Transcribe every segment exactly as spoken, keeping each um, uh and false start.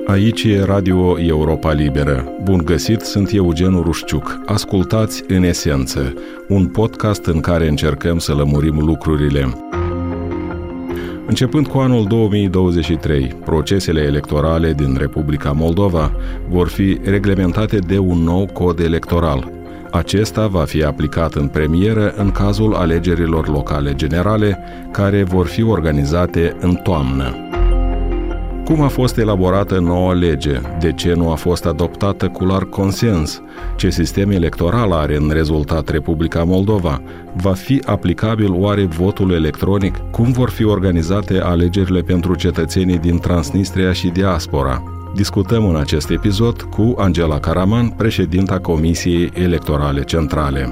Aici e Radio Europa Liberă. Bun găsit, sunt Eugen Rușciuc. Ascultați În Esență, un podcast în care încercăm să lămurim lucrurile. Începând cu anul două mii douăzeci și trei, procesele electorale din Republica Moldova vor fi reglementate de un nou cod electoral. Acesta va fi aplicat în premieră în cazul alegerilor locale generale, care vor fi organizate în toamnă. Cum a fost elaborată noua lege? De ce nu a fost adoptată cu larg consens? Ce sistem electoral are în rezultat Republica Moldova? Va fi aplicabil oare votul electronic? Cum vor fi organizate alegerile pentru cetățenii din Transnistria și diaspora? Discutăm în acest episod cu Angela Caraman, președinta Comisiei Electorale Centrale.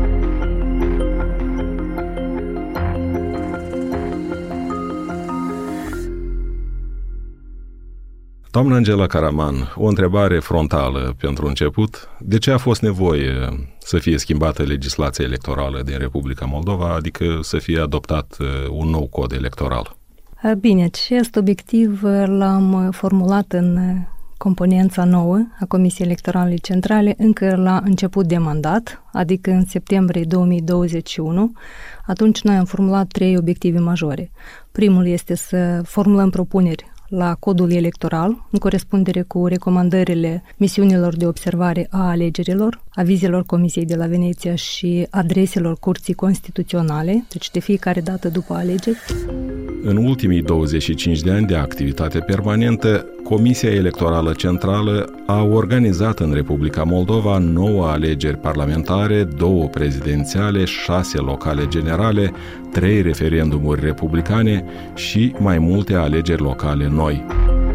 Doamna Angela Caraman, o întrebare frontală pentru început. De ce a fost nevoie să fie schimbată legislația electorală din Republica Moldova, adică să fie adoptat un nou cod electoral? Bine, acest obiectiv l-am formulat în componența nouă a Comisiei Electorale Centrale încă la început de mandat, adică în septembrie două mii douăzeci și unu. Atunci noi am formulat trei obiective majore. Primul este să formulăm propuneri la codul electoral, în corespundere cu recomandările misiunilor de observare a alegerilor, avizelor Comisiei de la Veneția și adreselor Curții Constituționale, deci de fiecare dată după alegeri. În ultimii douăzeci și cinci de ani de activitate permanentă, Comisia Electorală Centrală a organizat în Republica Moldova nouă alegeri parlamentare, două prezidențiale, șase locale generale, trei referendumuri republicane și mai multe alegeri locale noi.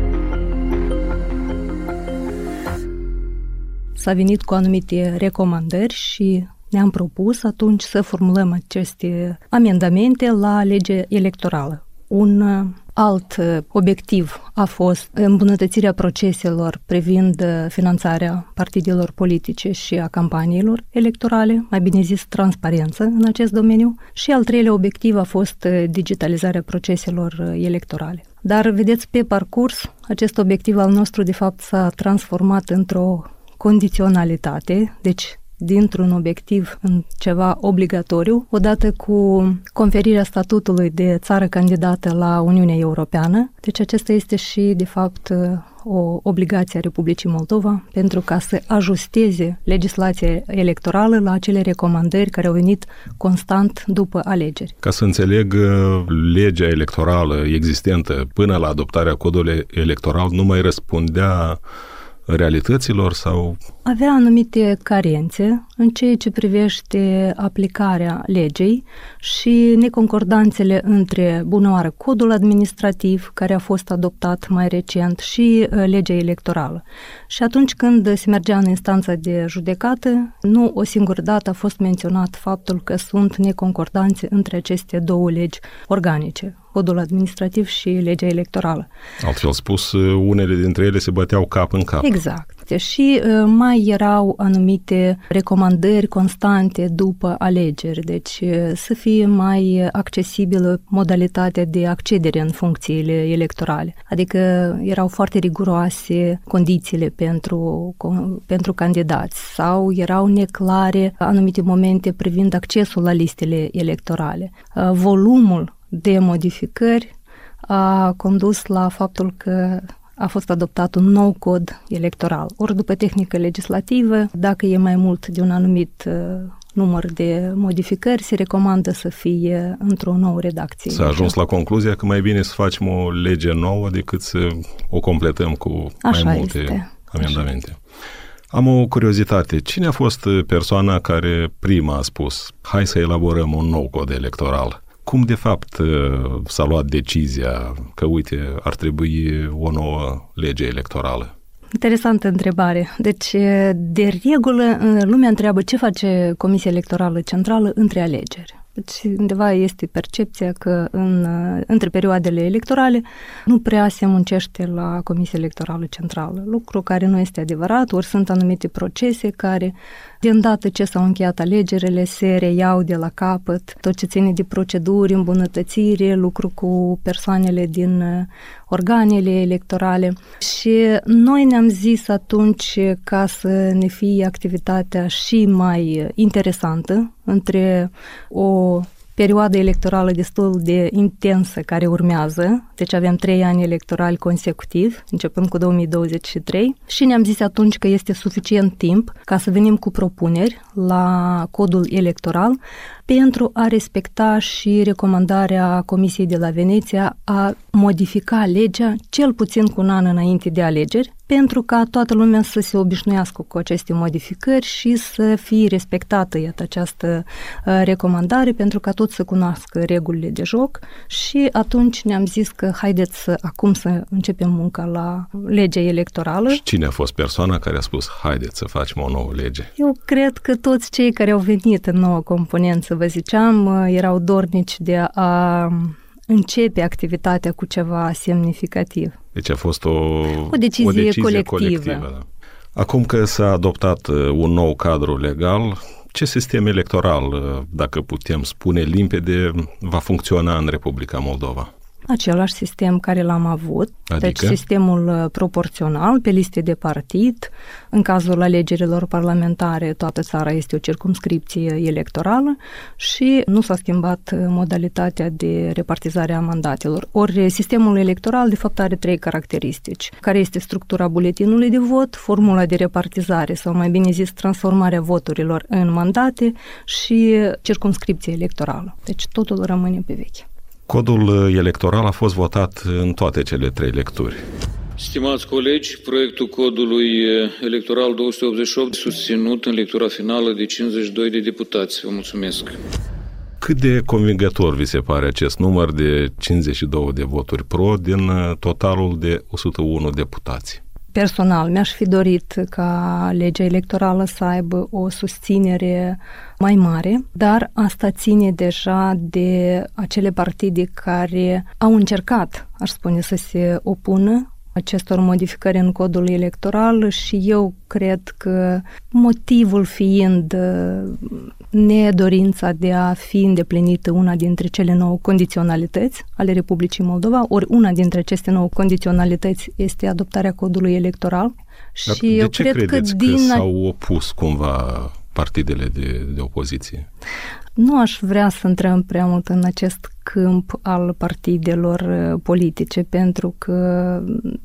S-a venit cu anumite recomandări și ne-am propus atunci să formulăm aceste amendamente la legea electorală. Un alt obiectiv a fost îmbunătățirea proceselor privind finanțarea partidelor politice și a campaniilor electorale, mai bine zis transparență în acest domeniu, și al treilea obiectiv a fost digitalizarea proceselor electorale. Dar, vedeți, pe parcurs, acest obiectiv al nostru, de fapt, s-a transformat într-o condiționalitate, deci dintr-un obiectiv în ceva obligatoriu, odată cu conferirea statutului de țară candidată la Uniunea Europeană. Deci acesta este și, de fapt, o obligație a Republicii Moldova pentru ca să ajusteze legislația electorală la acele recomandări care au venit constant după alegeri. Ca să înțeleg, legea electorală existentă până la adoptarea codului electoral nu mai răspundea realităților sau... Avea anumite carențe în ceea ce privește aplicarea legei și neconcordanțele între, bună oară, codul administrativ care a fost adoptat mai recent și legea electorală. Și atunci când se mergea în instanța de judecată, nu o singură dată a fost menționat faptul că sunt neconcordanțe între aceste două legi organice, codul administrativ și legea electorală. Altfel spus, unele dintre ele se băteau cap în cap. Exact. Și uh, mai erau anumite recomandări constante după alegeri, deci uh, să fie mai accesibilă modalitatea de accedere în funcțiile electorale. Adică erau foarte riguroase condițiile pentru, co- pentru candidați sau erau neclare anumite momente privind accesul la listele electorale. Uh, volumul de modificări a condus la faptul că a fost adoptat un nou cod electoral. Ori după tehnică legislativă, dacă e mai mult de un anumit uh, număr de modificări, se recomandă să fie într-o nouă redacție. S-a ajuns la concluzia că mai bine să facem o lege nouă decât să o completăm cu Așa mai multe este. amendamente. Așa. Am o curiozitate. Cine a fost persoana care prima a spus hai să elaborăm un nou cod electoral? Cum, de fapt, s-a luat decizia că, uite, ar trebui o nouă lege electorală? Interesantă întrebare. Deci, de regulă, lumea întreabă ce face Comisia Electorală Centrală între alegeri. Deci undeva este percepția că în, între perioadele electorale nu prea se muncește la Comisia Electorală Centrală, lucru care nu este adevărat, ori sunt anumite procese care, de îndată ce s-au încheiat alegerile, se reiau de la capăt, tot ce ține de proceduri, îmbunătățire, lucru cu persoanele din organele electorale. Și noi ne-am zis atunci, ca să ne fie activitatea și mai interesantă, între o perioadă electorală destul de intensă care urmează, deci avem trei ani electorali consecutivi, începând cu două mii douăzeci și trei, și ne-am zis atunci că este suficient timp ca să venim cu propuneri la codul electoral pentru a respecta și recomandarea Comisiei de la Veneția a modifica legea cel puțin cu un an înainte de alegeri, pentru ca toată lumea să se obișnuiască cu aceste modificări și să fie respectată, iată, această uh, recomandare, pentru ca toți să cunoască regulile de joc. Și atunci ne-am zis că haideți să, acum să începem munca la legea electorală. Și cine a fost persoana care a spus haideți să facem o nouă lege? Eu cred că toți cei care au venit în nouă componență, vă ziceam, erau dornici de a începe activitatea cu ceva semnificativ. Deci a fost o, o decizie, o decizie colectivă. colectivă da. Acum că s-a adoptat un nou cadru legal, ce sistem electoral, dacă putem spune limpede, va funcționa în Republica Moldova? Același sistem care l-am avut, adică? Deci sistemul proporțional pe liste de partid. În cazul alegerilor parlamentare, toată țara este o circumscripție electorală și nu s-a schimbat modalitatea de repartizare a mandatelor. Ori sistemul electoral, de fapt, are trei caracteristici, care este structura buletinului de vot, formula de repartizare, sau mai bine zis, transformarea voturilor în mandate și circumscripție electorală. Deci totul rămâne pe veche. Codul electoral a fost votat în toate cele trei lecturi. Stimați colegi, proiectul codului electoral două sute optzeci și opt susținut în lectura finală de cincizeci și doi de deputați. Vă mulțumesc. Cât de convingător vi se pare acest număr de cincizeci și doi de voturi pro din totalul de o sută unu deputați? Personal, mi-aș fi dorit ca legea electorală să aibă o susținere mai mare, dar asta ține deja de acele partide care au încercat, aș spune, să se opună acestor modificări în codul electoral și eu cred că motivul fiind nedorința de a fi îndeplinită una dintre cele nouă condiționalități ale Republicii Moldova, ori una dintre aceste nouă condiționalități este adoptarea codului electoral. Dar și de eu ce cred credeți că, din... că s-au opus cumva partidele de, de opoziție? Nu aș vrea să intrăm prea mult în acest câmp al partidelor politice, pentru că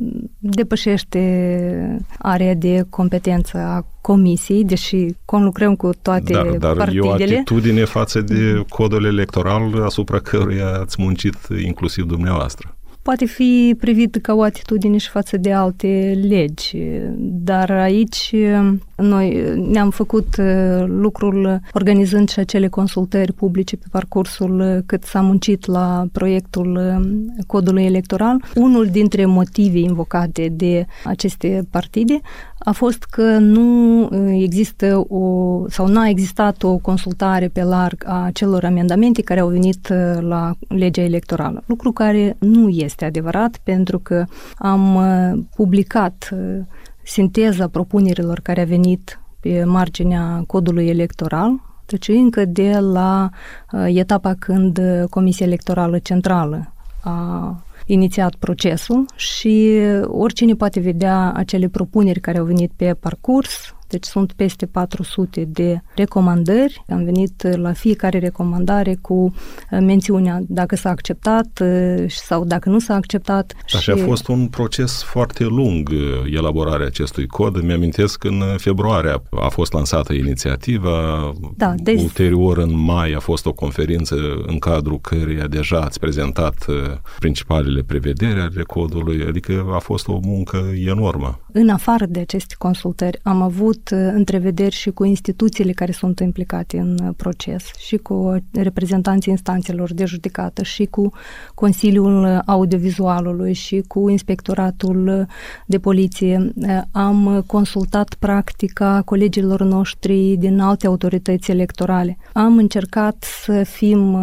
depășește area de competență a Comisiei, deși conlucrăm cu toate dar, dar partidele. Dar e o atitudine față de codul electoral asupra căruia ați muncit inclusiv dumneavoastră. Poate fi privit ca o atitudine și față de alte legi, dar aici noi ne-am făcut lucrul organizând și acele consultări publice pe parcursul cât s-a muncit la proiectul codului electoral. Unul dintre motive invocate de aceste partide a fost că nu există o, sau n-a existat o consultare pe larg a celor amendamente care au venit la legea electorală. Lucru care nu este adevărat, pentru că am publicat sinteza propunerilor care a venit pe marginea codului electoral, deci încă de la etapa când Comisia Electorală Centrală a inițiat procesul și oricine poate vedea acele propuneri care au venit pe parcurs. Deci sunt peste patru sute de recomandări. Am venit la fiecare recomandare cu mențiunea dacă s-a acceptat sau dacă nu s-a acceptat. Așa și... a fost un proces foarte lung elaborarea acestui cod. Îmi amintesc că în februarie a fost lansată inițiativa, da, deci... ulterior în mai a fost o conferință în cadrul căreia deja ați prezentat principalele prevederi ale codului, adică a fost o muncă enormă. În afară de aceste consultări am avut avut întrevederi și cu instituțiile care sunt implicate în proces, și cu reprezentanții instanțelor de judecată, și cu Consiliul Audiovizualului, și cu Inspectoratul de Poliție. Am consultat practica colegilor noștri din alte autorități electorale. Am încercat să fim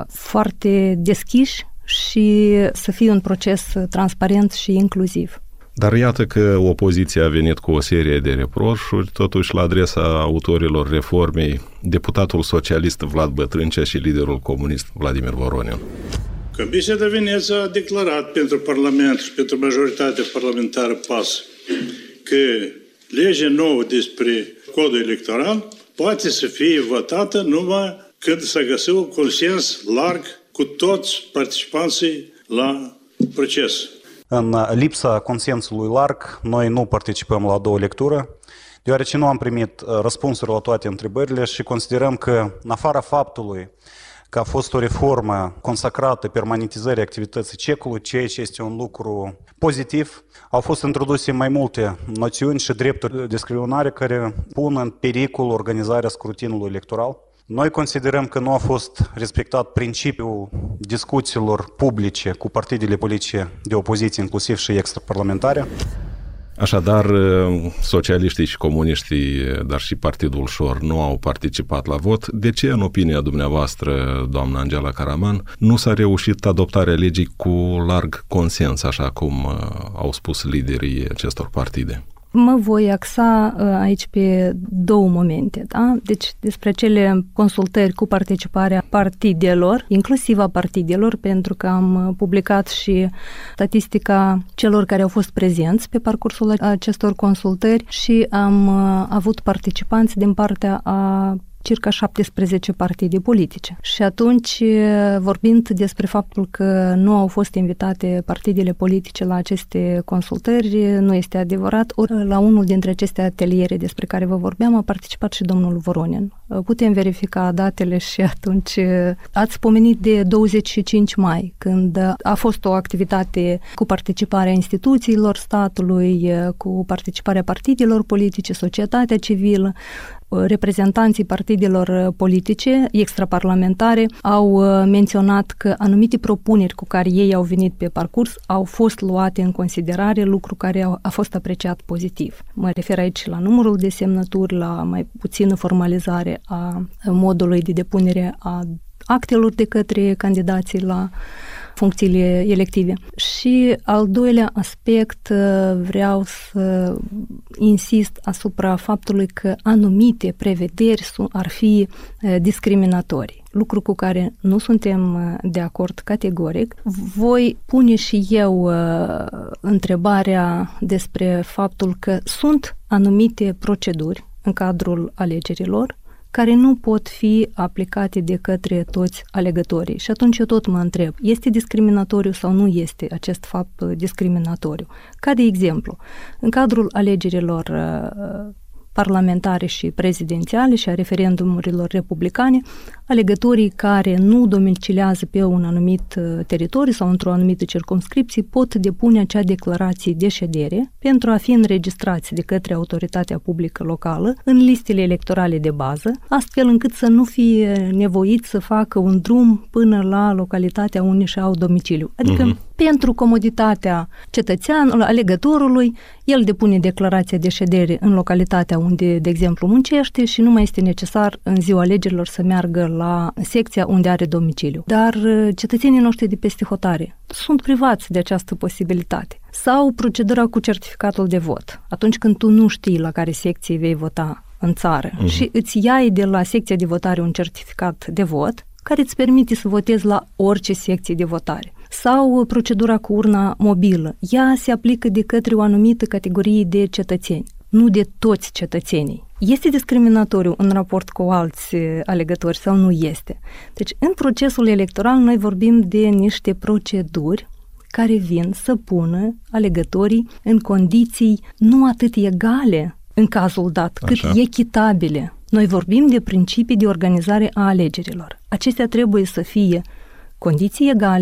foarte deschiși și să fie un proces transparent și inclusiv. Dar iată că opoziția a venit cu o serie de reproșuri, totuși la adresa autorilor reformei, deputatul socialist Vlad Bătrâncea și liderul comunist Vladimir Voronin. Comisia de Veneția a declarat pentru Parlament și pentru majoritatea parlamentară P A S că legea nouă despre codul electoral poate să fie votată numai când s-a găsit un consens larg cu toți participanții la proces. În lipsa consensului larg, noi nu participăm la a doua lectură, deoarece nu am primit răspunsuri la toate întrebările și considerăm că, în afara faptului că a fost o reformă consacrată permanentizării activității cecului, ceea ce este un lucru pozitiv, au fost introduse mai multe noțiuni și drepturi de discriminare care pun în pericol organizarea scrutinului electoral. Noi considerăm că nu a fost respectat principiul discuțiilor publice cu partidele politice de opoziție, inclusiv și extraparlamentare. Așadar, socialiștii și comuniștii, dar și Partidul Șor, nu au participat la vot. De ce, în opinia dumneavoastră, doamna Angela Caraman, nu s-a reușit adoptarea legii cu larg consens, așa cum au spus liderii acestor partide? Mă voi axa aici pe două momente, da? Deci despre cele consultări cu participarea partidelor, inclusiv a partidelor, pentru că am publicat și statistica celor care au fost prezenți pe parcursul acestor consultări și am avut participanți din partea a circa șaptesprezece partide politice. Și atunci, vorbind despre faptul că nu au fost invitate partidele politice la aceste consultări, nu este adevărat. Ori la unul dintre aceste ateliere despre care vă vorbeam a participat și domnul Voronin. Putem verifica datele și atunci ați pomenit de douăzeci și cinci mai, când a fost o activitate cu participarea instituțiilor statului, cu participarea partidelor politice, societatea civilă. Reprezentanții partidelor politice extraparlamentare au menționat că anumite propuneri cu care ei au venit pe parcurs au fost luate în considerare, lucru care a fost apreciat pozitiv. Mă refer aici la numărul de semnături, la mai puțină formalizare a modului de depunere a actelor de către candidații la funcțiile elective. Și al doilea aspect, vreau să insist asupra faptului că anumite prevederi ar fi discriminatorii, lucru cu care nu suntem de acord categoric. Voi pune și eu întrebarea despre faptul că sunt anumite proceduri în cadrul alegerilor care nu pot fi aplicate de către toți alegătorii. Și atunci eu tot mă întreb, este discriminatoriu sau nu este acest fapt discriminatoriu? Ca de exemplu, în cadrul alegerilor parlamentare și prezidențiale și a referendumurilor republicane, alegătorii care nu domiciliază pe un anumit teritoriu sau într-o anumită circumscripție pot depune acea declarație de ședere pentru a fi înregistrați de către autoritatea publică locală în listele electorale de bază, astfel încât să nu fie nevoiți să facă un drum până la localitatea unde și-au domiciliu. Adică uh-huh. pentru comoditatea cetățeanului, alegătorului, el depune declarația de ședere în localitatea unde, de exemplu, muncește și nu mai este necesar în ziua alegerilor să meargă la secția unde are domiciliu. Dar cetățenii noștri de peste hotare sunt privați de această posibilitate. Sau procedura cu certificatul de vot. Atunci când tu nu știi la care secție vei vota în țară uh-huh. și îți iai de la secția de votare un certificat de vot care îți permite să votezi la orice secție de votare. Sau procedura cu urna mobilă. Ea se aplică de către o anumită categorie de cetățeni, nu de toți cetățenii. Este discriminatoriu în raport cu alți alegători sau nu este? Deci, în procesul electoral, noi vorbim de niște proceduri care vin să pună alegătorii în condiții nu atât egale în cazul dat, cât Așa. echitabile. Noi vorbim de principii de organizare a alegerilor. Acestea trebuie să fie condiții egale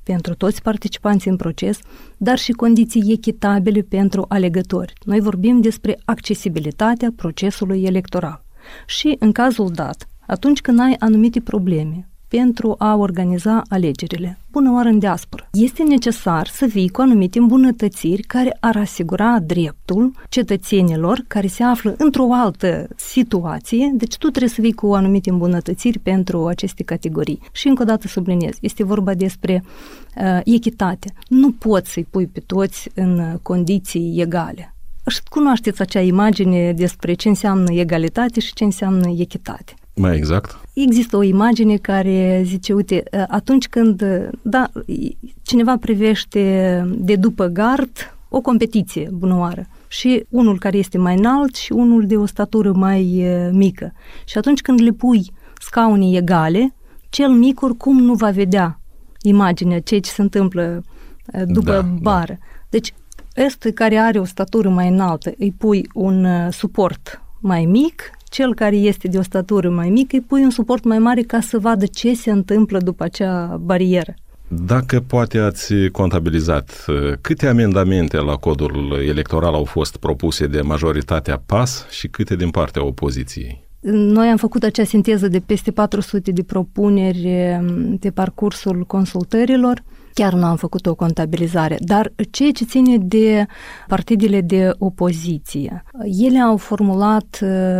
pentru toți participanții în proces, dar și condiții echitabile pentru alegători. Noi vorbim despre accesibilitatea procesului electoral. Și în cazul dat, atunci când ai anumite probleme pentru a organiza alegerile, bună oară în diaspora, este necesar să vii cu anumite îmbunătățiri care ar asigura dreptul cetățenilor care se află într-o altă situație, deci tu trebuie să vii cu anumite îmbunătățiri pentru aceste categorii. Și încă o dată subliniez, este vorba despre uh, echitate. Nu poți să-i pui pe toți în condiții egale. Cunoașteți acea imagine despre ce înseamnă egalitate și ce înseamnă echitate. Mai exact? Există o imagine care zice, uite, atunci când, da, cineva privește de după gard o competiție, bună oară, și unul care este mai înalt și unul de o statură mai mică. Și atunci când le pui scaune egale, cel mic oricum nu va vedea imaginea, ceea ce se întâmplă după da, bară. Da. Deci, ăsta care are o statură mai înaltă, îi pui un suport mai mic, cel care este de o statură mai mică, îi pui un suport mai mare ca să vadă ce se întâmplă după acea barieră. Dacă poate ați contabilizat, câte amendamente la codul electoral au fost propuse de majoritatea P A S și câte din partea opoziției? Noi am făcut acea sinteză de peste patru sute de propuneri pe parcursul consultărilor. Chiar nu am făcut o contabilizare, dar ceea ce ține de partidele de opoziție, ele au formulat,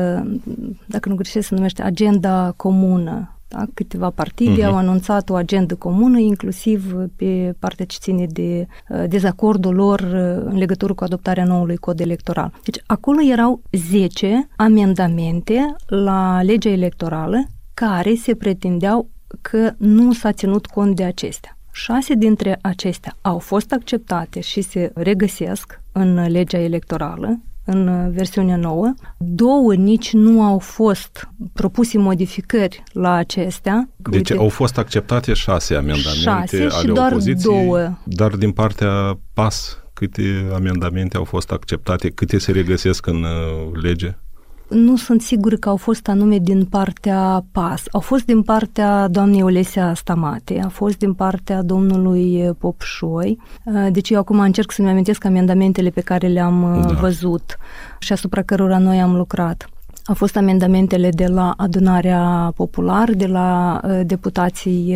dacă nu greșesc, se numește agenda comună. Da? Câteva partide uh-huh. au anunțat o agendă comună, inclusiv pe partea ce ține de dezacordul lor în legătură cu adoptarea noului cod electoral. Deci acolo erau zece amendamente la legea electorală care se pretindeau că nu s-a ținut cont de acestea. Șase dintre acestea au fost acceptate și se regăsesc în legea electorală, în versiunea nouă. Două nici nu au fost propuse modificări la acestea. Deci uite, au fost acceptate șase amendamente șase ale și doar opoziției, două. Dar din partea P A S, câte amendamente au fost acceptate, câte se regăsesc în lege? Nu sunt sigură că au fost anume din partea P A S. Au fost din partea doamnei Olesia Stamate, a fost din partea domnului Popșoi. Deci eu acum încerc să-mi amintesc amendamentele pe care le-am da. văzut și asupra cărora noi am lucrat. Au fost amendamentele de la Adunarea Populară, de la deputații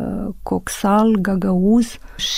Coxal, Gagauz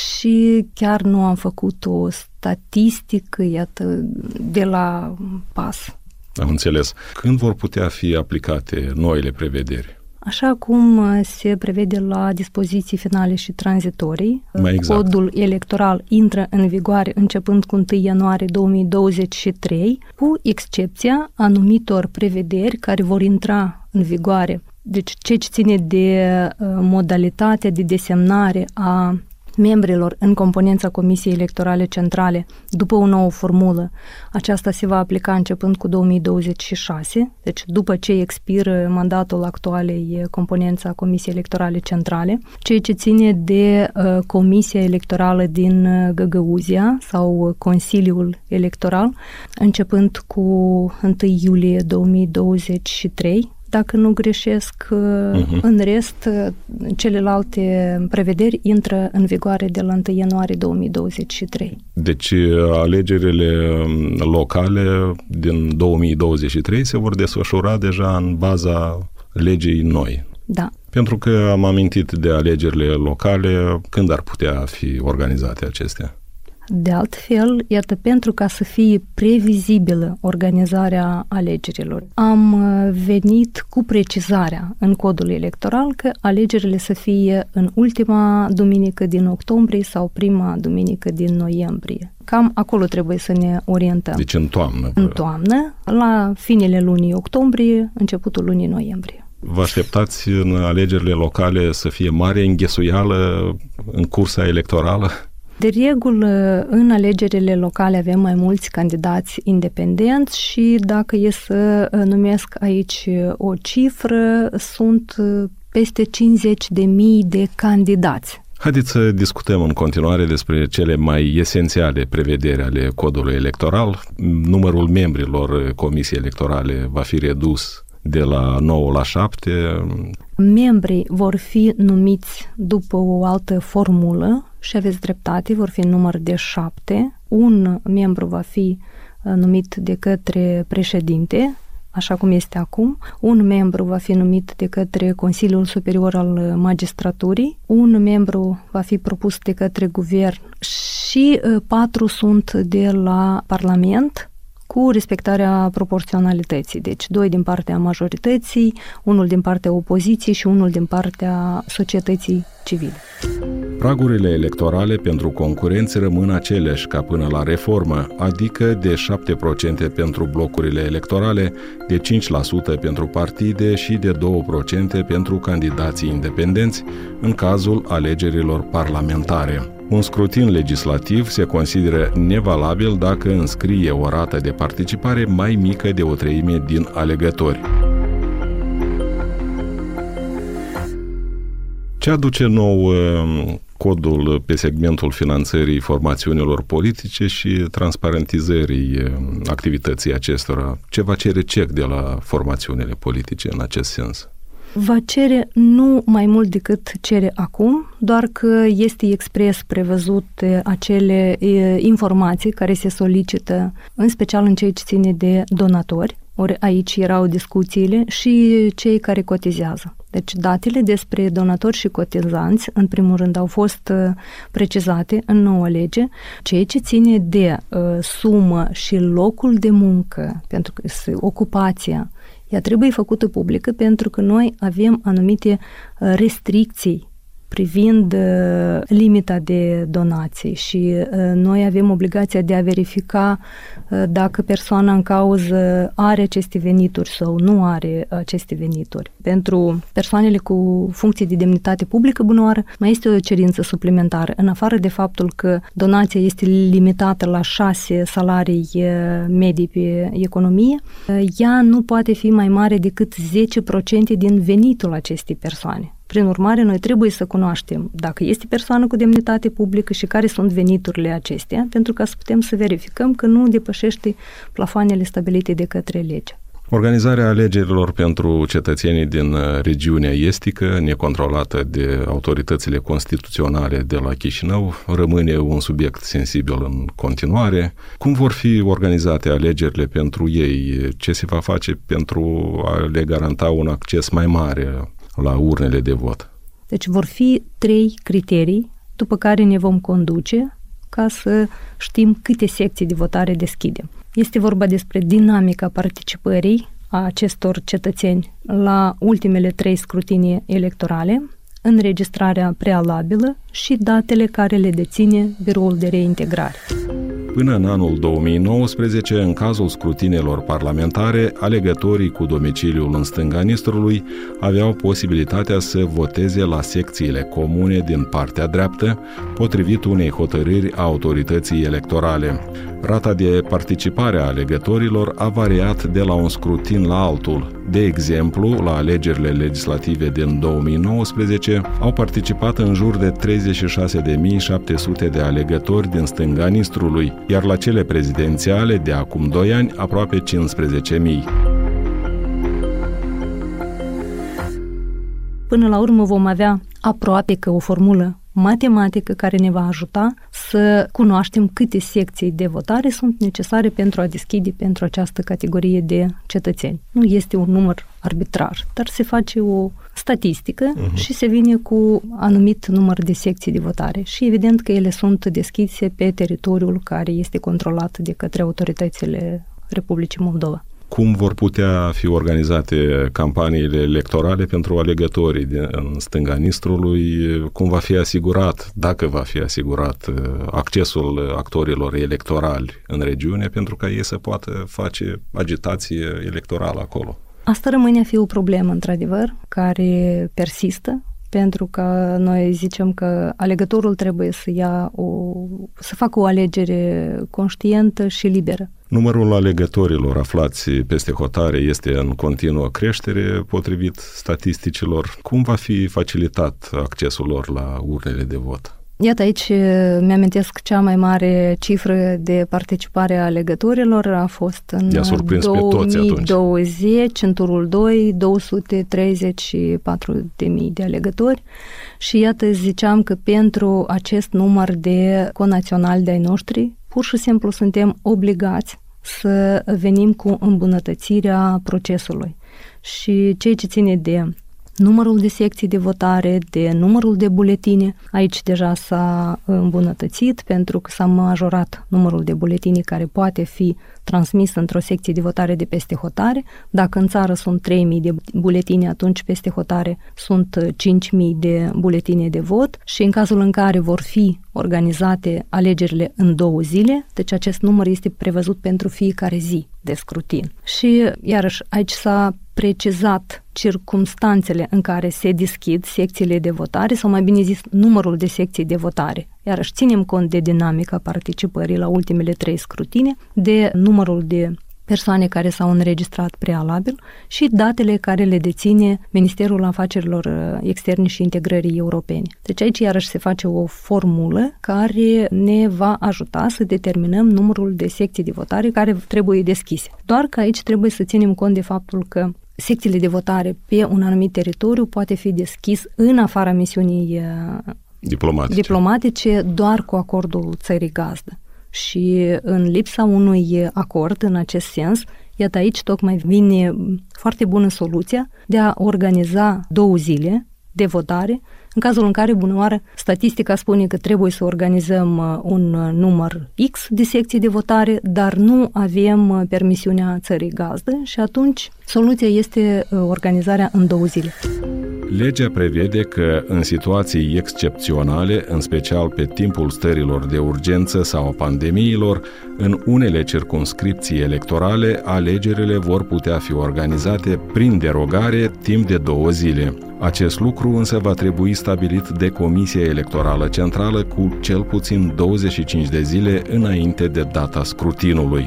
și chiar nu am făcut o statistică, iată, de la P A S. Am înțeles. Când vor putea fi aplicate noile prevederi? Așa cum se prevede la dispoziții finale și tranzitorii, exact. Codul electoral intră în vigoare începând cu întâi ianuarie două mii douăzeci și trei, cu excepția anumitor prevederi care vor intra în vigoare. Deci ce ține de modalitatea de desemnare a membrilor în componența Comisiei Electorale Centrale după o nouă formulă. Aceasta se va aplica începând cu două mii douăzeci și șase, deci după ce expiră mandatul actualei componența Comisiei Electorale Centrale. Ceea ce ține de uh, Comisia Electorală din Găgăuzia sau Consiliul Electoral, începând cu întâi iulie două mii douăzeci și trei, dacă nu greșesc, uh-huh. în rest, celelalte prevederi intră în vigoare de la întâi ianuarie două mii douăzeci și trei. Deci alegerile locale din două mii douăzeci și trei se vor desfășura deja în baza legii noi. Da. Pentru că am amintit de alegerile locale, când ar putea fi organizate acestea? De altfel, iată, pentru ca să fie previzibilă organizarea alegerilor, am venit cu precizarea în codul electoral că alegerile să fie în ultima duminică din octombrie sau prima duminică din noiembrie. Cam acolo trebuie să ne orientăm. Deci în toamnă. În toamnă, la finele lunii octombrie, începutul lunii noiembrie. Vă așteptați în alegerile locale să fie mare înghesuială în cursa electorală? De regulă, în alegerile locale avem mai mulți candidați independenți și dacă e să numesc aici o cifră, sunt peste cincizeci de mii de candidați. Haideți să discutăm în continuare despre cele mai esențiale prevederi ale codului electoral. Numărul membrilor Comisiei Electorale va fi redus de la nouă la șapte. Membrii vor fi numiți după o altă formulă și aveți dreptate, vor fi în număr de șapte. Un membru va fi numit de către președinte, așa cum este acum. Un membru va fi numit de către Consiliul Superior al Magistraturii. Un membru va fi propus de către guvern și patru sunt de la Parlament, cu respectarea proporționalității. Deci, doi din partea majorității, unul din partea opoziției și unul din partea societății civile. Pragurile electorale pentru concurenți rămân aceleași ca până la reformă, adică de șapte la sută pentru blocurile electorale, de cinci la sută pentru partide și de doi la sută pentru candidații independenți în cazul alegerilor parlamentare. Un scrutin legislativ se consideră nevalabil dacă înscrie o rată de participare mai mică de o treime din alegători. Ce aduce nou codul pe segmentul finanțării formațiunilor politice și transparentizării activității acestora? Ce va cere C E C de la formațiunile politice în acest sens? Va cere nu mai mult decât cere acum, doar că este expres prevăzut acele informații care se solicită, în special în ceea ce ține de donatori. Ori aici erau discuțiile și cei care cotizează. Deci datele despre donatori și cotizanți, în primul rând, au fost precizate în noua lege. Ceea ce ține de uh, sumă și locul de muncă, pentru că ocupația, ea trebuie făcută publică pentru că noi avem anumite restricții privind limita de donații și noi avem obligația de a verifica dacă persoana în cauză are aceste venituri sau nu are aceste venituri. Pentru persoanele cu funcții de demnitate publică bunoară mai este o cerință suplimentară. În afară de faptul că donația este limitată la șase salarii medii pe economie, ea nu poate fi mai mare decât zece la sută din venitul acestei persoane. Prin urmare, noi trebuie să cunoaștem dacă este persoană cu demnitate publică și care sunt veniturile acestea, pentru ca să putem să verificăm că nu depășește plafoanele stabilite de către lege. Organizarea alegerilor pentru cetățenii din regiunea estică, necontrolată de autoritățile constituționale de la Chișinău, rămâne un subiect sensibil în continuare. Cum vor fi organizate alegerile pentru ei? Ce se va face pentru a le garanta un acces mai mare la urnele de vot? Deci vor fi trei criterii după care ne vom conduce ca să știm câte secții de votare deschidem. Este vorba despre dinamica participării a acestor cetățeni la ultimele trei scrutinii electorale, înregistrarea prealabilă și datele care le deține Biroul de Reintegrare. Până în anul două mii nouăsprezece, în cazul scrutinelor parlamentare, alegătorii cu domiciliul în stânga Nistrului aveau posibilitatea să voteze la secțiile comune din partea dreaptă, potrivit unei hotărâri a autorității electorale. Rata de participare a alegătorilor a variat de la un scrutin la altul. De exemplu, la alegerile legislative din două mii nouăsprezece au participat în jur de treizeci și șase de mii șapte sute de alegători din stânga Nistrului, iar la cele prezidențiale de acum doi ani aproape cincisprezece mii. Până la urmă vom avea aproape că o formulă matematică care ne va ajuta să cunoaștem câte secții de votare sunt necesare pentru a deschide pentru această categorie de cetățeni. Nu este un număr arbitrar, dar se face o statistică uh-huh. și se vine cu anumit număr de secții de votare și evident că ele sunt deschise pe teritoriul care este controlat de către autoritățile Republicii Moldova. Cum vor putea fi organizate campaniile electorale pentru alegătorii din stânga Nistrului? Cum va fi asigurat, dacă va fi asigurat, accesul actorilor electorali în regiune pentru ca ei să poată face agitație electorală acolo? Asta rămâne a fi o problemă, într-adevăr, care persistă, pentru că noi zicem că alegătorul trebuie să ia o, să facă o alegere conștientă și liberă. Numărul alegătorilor aflați peste hotare este în continuă creștere, potrivit statisticilor. Cum va fi facilitat accesul lor la urnele de vot? Iată, aici mi-amintesc cea mai mare cifră de participare a alegătorilor a fost în două mii douăzeci, în turul doi, două sute treizeci și patru de mii de alegători și iată, ziceam că pentru acest număr de conaționali de-ai noștri, pur și simplu suntem obligați să venim cu îmbunătățirea procesului. Și ceea ce ține de numărul de secții de votare, de numărul de buletine, aici deja s-a îmbunătățit pentru că s-a majorat numărul de buletine care poate fi transmis într-o secție de votare de peste hotare. Dacă în țară sunt trei mii de buletine, atunci peste hotare sunt cinci mii de buletine de vot și în cazul în care vor fi organizate alegerile în două zile, deci acest număr este prevăzut pentru fiecare zi de scrutin. Și iarăși aici s-a precizat circumstanțele în care se deschid secțiile de votare, sau mai bine zis, numărul de secții de votare. Iarăși ținem cont de dinamica participării la ultimele trei scrutine, de numărul de persoane care s-au înregistrat prealabil și datele care le deține Ministerul Afacerilor Externe și Integrării Europene. Deci aici iarăși se face o formulă care ne va ajuta să determinăm numărul de secții de votare care trebuie deschise. Doar că aici trebuie să ținem cont de faptul că secțiile de votare pe un anumit teritoriu poate fi deschis în afara misiunii diplomatice, diplomatice doar cu acordul țării gazdă. Și în lipsa unui acord în acest sens, iată aici tocmai vine foarte bună soluția de a organiza două zile de votare, în cazul în care, bună oară, statistica spune că trebuie să organizăm un număr X de secții de votare, dar nu avem permisiunea țării gazdă și atunci soluția este organizarea în două zile. Legea prevede că în situații excepționale, în special pe timpul stărilor de urgență sau a pandemiilor, în unele circumscripții electorale, alegerile vor putea fi organizate prin derogare timp de două zile. Acest lucru însă va trebui stabilit de Comisia Electorală Centrală cu cel puțin douăzeci și cinci de zile înainte de data scrutinului.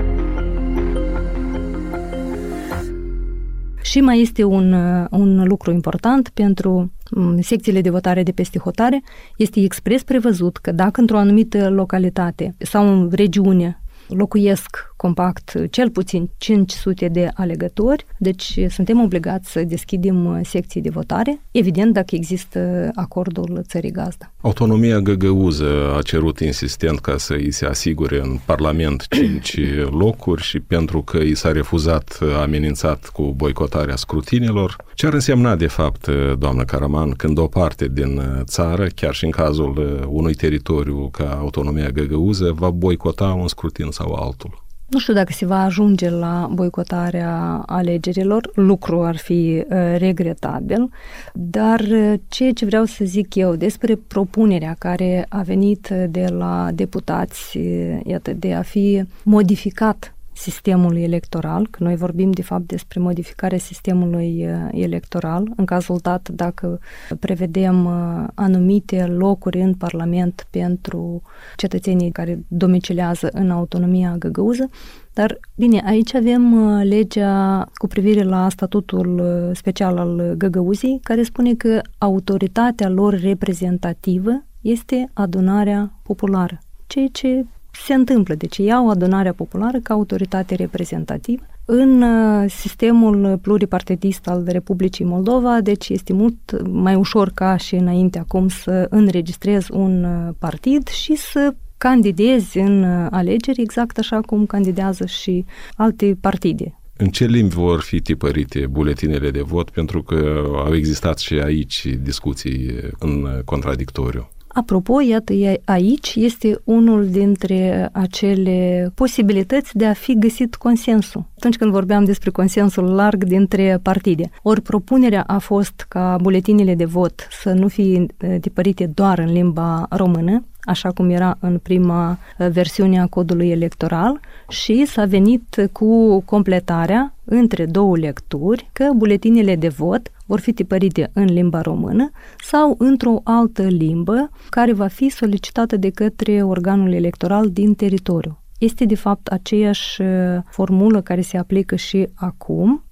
Și mai este un, un lucru important pentru secțiile de votare de peste hotare. Este expres prevăzut că dacă într-o anumită localitate sau în regiune locuiesc compact cel puțin cinci sute de alegători, deci suntem obligați să deschidem secții de votare, evident dacă există acordul țării gazdă. Autonomia găgăuză a cerut insistent ca să îi se asigure în Parlament cinci locuri și pentru că i s-a refuzat, a amenințat cu boicotarea scrutinilor. Ce ar însemna de fapt, doamnă Caraman, când o parte din țară, chiar și în cazul unui teritoriu ca Autonomia găgăuză, va boicota un scrutin sau altul? Nu știu dacă se va ajunge la boicotarea alegerilor, lucru ar fi uh, regretabil, dar uh, ceea ce vreau să zic eu despre propunerea care a venit de la deputați, uh, iată, de a fi modificat sistemul electoral, că noi vorbim de fapt despre modificarea sistemului electoral, în cazul dat dacă prevedem anumite locuri în Parlament pentru cetățenii care domiciliază în Autonomia găgăuză, dar bine, aici avem legea cu privire la statutul special al Găgăuzii, care spune că autoritatea lor reprezentativă este adunarea populară, ceea ce se întâmplă. Deci iau adunarea populară ca autoritate reprezentativă în sistemul pluripartidist al Republicii Moldova, deci este mult mai ușor ca și înainte acum să înregistrezi un partid și să candidezi în alegeri exact așa cum candidează și alte partide. În ce limbi vor fi tipărite buletinele de vot? Pentru că au existat și aici discuții în contradictoriu. Apropo, iată, aici este unul dintre acele posibilități de a fi găsit consensul. Atunci când vorbeam despre consensul larg dintre partide. Ori propunerea a fost ca buletinele de vot să nu fie tipărite doar în limba română, așa cum era în prima versiune a codului electoral, și s-a venit cu completarea între două lecturi că buletinele de vot vor fi tipărite în limba română sau într-o altă limbă care va fi solicitată de către organul electoral din teritoriu. Este de fapt aceeași formulă care se aplică și acum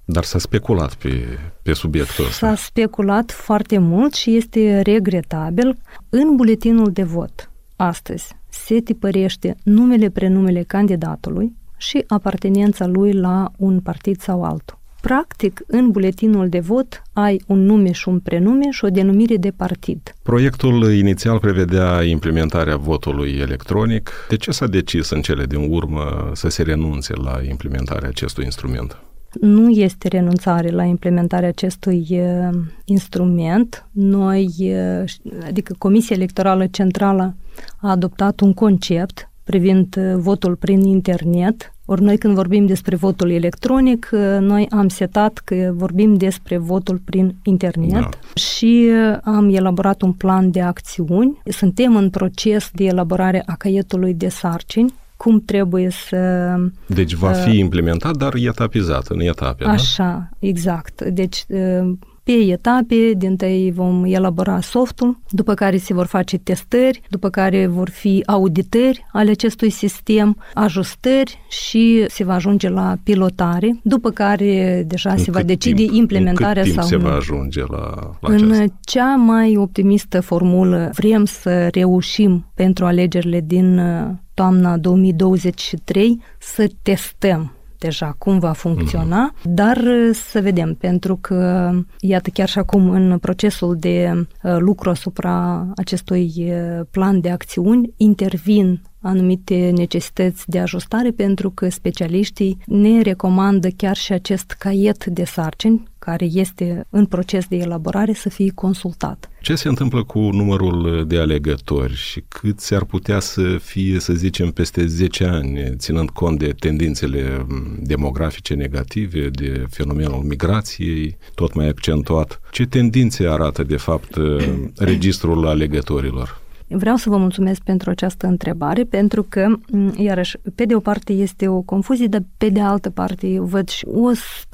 Dar s-a speculat pe, pe subiectul ăsta. S-a speculat foarte mult și este regretabil. În buletinul de vot, astăzi, se tipărește numele, prenumele candidatului și apartenența lui la un partid sau altul. Practic, în buletinul de vot ai un nume și un prenume și o denumire de partid. Proiectul inițial prevedea implementarea votului electronic. De ce s-a decis în cele din urmă să se renunțe la implementarea acestui instrument? Nu este renunțare la implementarea acestui uh, instrument. Noi, uh, adică Comisia Electorală Centrală a adoptat un concept privind uh, votul prin internet. Ori noi când vorbim despre votul electronic, uh, noi am setat că vorbim despre votul prin internet da. și uh, am elaborat un plan de acțiuni. Suntem în proces de elaborare a caietului de sarcini, cum trebuie să... Deci va fi implementat, dar etapizat, în etape, Așa, da? exact. Deci pe etape, dintâi vom elabora softul, după care se vor face testări, după care vor fi auditări ale acestui sistem, ajustări și se va ajunge la pilotare, după care deja în se va decide timp, implementarea în cât sau timp nu. se va ajunge la, la În aceasta? cea mai optimistă formulă, vrem să reușim pentru alegerile din toamna două mii douăzeci și trei să testăm deja cum va funcționa, uh-huh. dar să vedem, pentru că, iată, chiar și acum în procesul de uh, lucru asupra acestui uh, plan de acțiuni intervin anumite necesități de ajustare, pentru că specialiștii ne recomandă chiar și acest caiet de sarcini, care este în proces de elaborare, să fie consultat. Ce se întâmplă cu numărul de alegători și câți ar putea să fie, să zicem, peste zece ani, ținând cont de tendințele demografice negative, de fenomenul migrației tot mai accentuat? Ce tendințe arată, de fapt, registrul alegătorilor? Vreau să vă mulțumesc pentru această întrebare, pentru că, iarăși, pe de o parte este o confuzie, dar pe de altă parte eu văd și o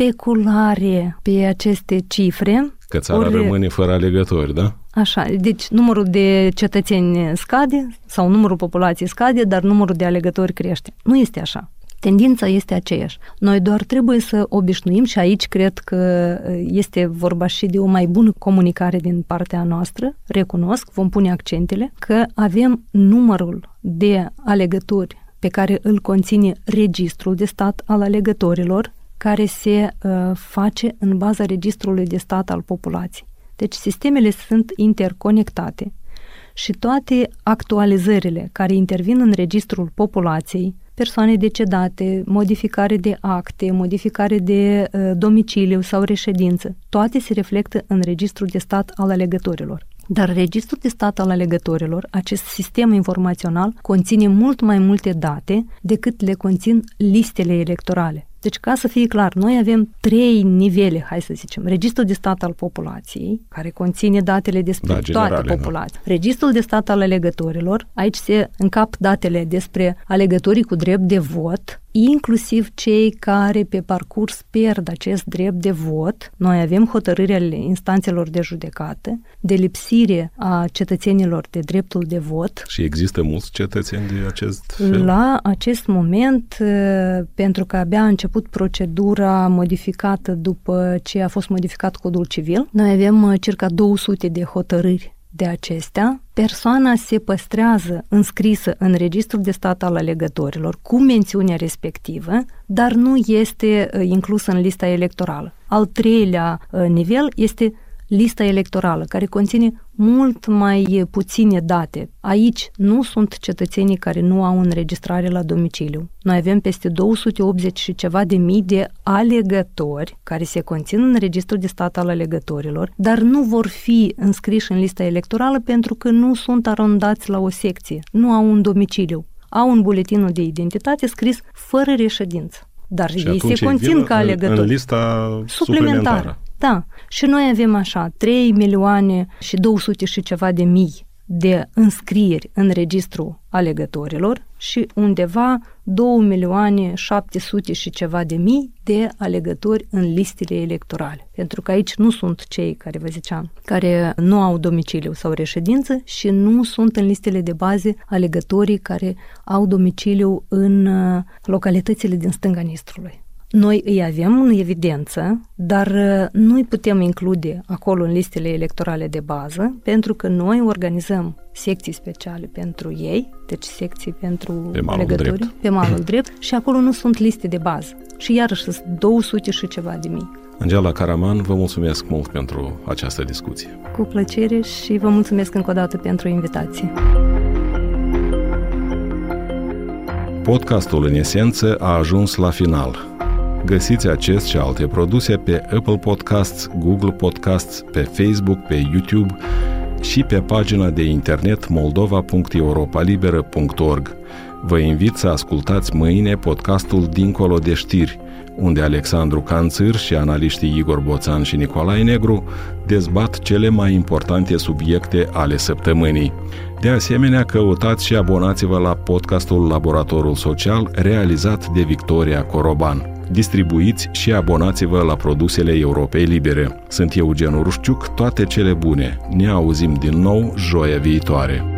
speculare pe aceste cifre. Că țara ori... rămâne fără alegători, da? Așa, deci numărul de cetățeni scade sau numărul populației scade, dar numărul de alegători crește. Nu este așa. Tendința este aceeași. Noi doar trebuie să obișnuim și aici cred că este vorba și de o mai bună comunicare din partea noastră, recunosc, vom pune accentele, că avem numărul de alegători pe care îl conține registrul de stat al alegătorilor, care se uh, face în baza registrului de stat al populației. Deci sistemele sunt interconectate și toate actualizările care intervin în registrul populației, persoane decedate, modificare de acte, modificare de uh, domiciliu sau reședință, toate se reflectă în registrul de stat al alegătorilor. Dar registrul de stat al alegătorilor, acest sistem informațional, conține mult mai multe date decât le conțin listele electorale. Deci, ca să fie clar, noi avem trei nivele, hai să zicem. Registrul de stat al populației, care conține datele despre da, generale, toată populația. Da. Registrul de stat al alegătorilor, aici se încap datele despre alegătorii cu drept de vot, inclusiv cei care pe parcurs pierd acest drept de vot. Noi avem hotărâri ale instanțelor de judecată de lipsire a cetățenilor de dreptul de vot. Și există mulți cetățeni de acest fel? La acest moment, pentru că abia a început procedura modificată după ce a fost modificat Codul Civil, noi avem circa două sute de hotărâri de acestea. Persoana se păstrează înscrisă în registrul de stat al alegătorilor cu mențiunea respectivă, dar nu este inclusă în lista electorală. Al treilea nivel este lista electorală, care conține mult mai puține date. Aici nu sunt cetățenii care nu au înregistrare la domiciliu. Noi avem peste două sute optzeci și ceva de mii de alegători care se conțin în registrul de stat al alegătorilor, dar nu vor fi înscriși în lista electorală pentru că nu sunt arondați la o secție, nu au un domiciliu. Au un buletinul de identitate scris fără reședință. Dar și ei se conțin ca alegători. În lista suplimentară. suplimentară. Da. Și noi avem așa trei milioane și două sute și ceva de mii de înscrieri în registrul alegătorilor și undeva două milioane șapte sute și ceva de mii de alegători în listele electorale. Pentru că aici nu sunt cei care, vă ziceam, care nu au domiciliu sau reședință și nu sunt în listele de bază alegătorii care au domiciliu în localitățile din stânga Nistrului. Noi îi avem în evidență, dar nu îi putem include acolo în listele electorale de bază, pentru că noi organizăm secții speciale pentru ei, deci secții pentru pe malul legături, drept. pe malul drept, și acolo nu sunt liste de bază. Și iarăși sunt două sute și ceva de mii. Angela Caraman, vă mulțumesc mult pentru această discuție. Cu plăcere și vă mulțumesc încă o dată pentru invitație. Podcastul în esență a ajuns la final. Găsiți acest și alte produse pe Apple Podcasts, Google Podcasts, pe Facebook, pe YouTube și pe pagina de internet moldova punct europalibera punct org. Vă invit să ascultați mâine podcastul Dincolo de știri, unde Alexandru Canțâr și analiștii Igor Boțan și Nicolae Negru dezbat cele mai importante subiecte ale săptămânii. De asemenea, căutați și abonați-vă la podcastul Laboratorul Social, realizat de Victoria Coroban. Distribuiți și abonați-vă la produsele Europei Libere. Sunt Eugen Urușciuc, toate cele bune. Ne auzim din nou joia viitoare.